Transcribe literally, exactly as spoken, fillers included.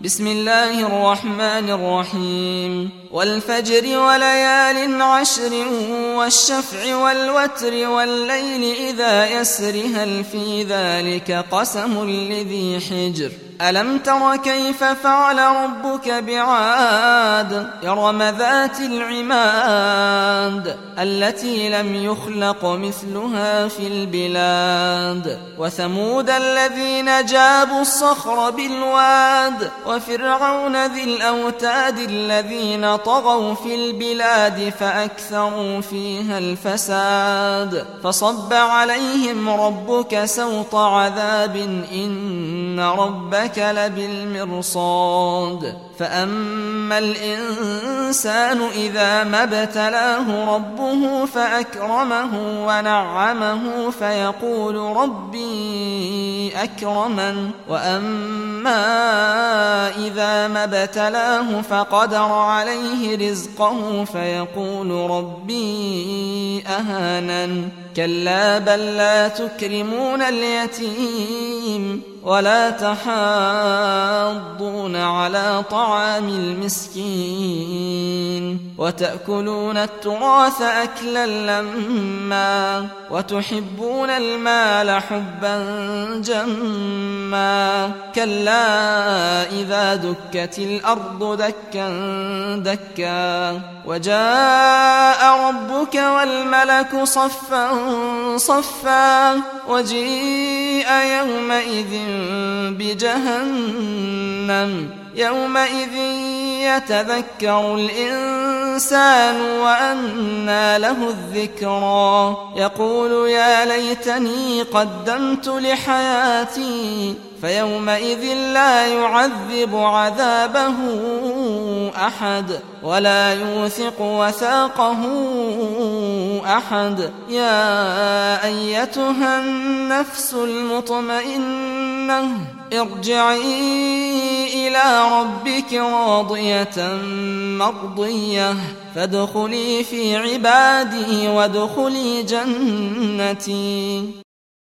بسم الله الرحمن الرحيم والفجر وليال عشر والشفع والوتر والليل إذا يسر هل في ذلك قسم لذي حجر ألم تر كيف فعل ربك بعاد إرم ذات العماد التي لم يخلق مثلها في البلاد وثمود الذين جابوا الصخر بالواد وفرعون ذي الأوتاد الذين طغوا في البلاد فأكثروا فيها الفساد فصب عليهم ربك سوط عذاب إن ربك لبالمرصاد فأما الإنسان إذا ما ابتلاه ربه فأكرمه ونعمه فيقول ربي أكرمن وأما إذا ما ابتلاه فقدر عليه رزقه فيقول ربي أهانن كلا بل لا تكرمون اليتيم ولا تحاضون على طعام المسكين وتأكلون التراث أكلا لما وتحبون المال حبا جما كلا إذا دكت الأرض دكا دكا وجاء ربك والملك صفا صفا وجيء يومئذ بجهنم يومئذ يتذكر الإنسان وأنى له الذكرى يقول يا ليتني قدمت لحياتي فيومئذ لا يعذب عذابه أحد ولا يوثق وثاقه أحد يا أيتها النفس المطمئنة ارجعي إلى ربك راضية مرضية فادخلي في عبادي وادخلي جنتي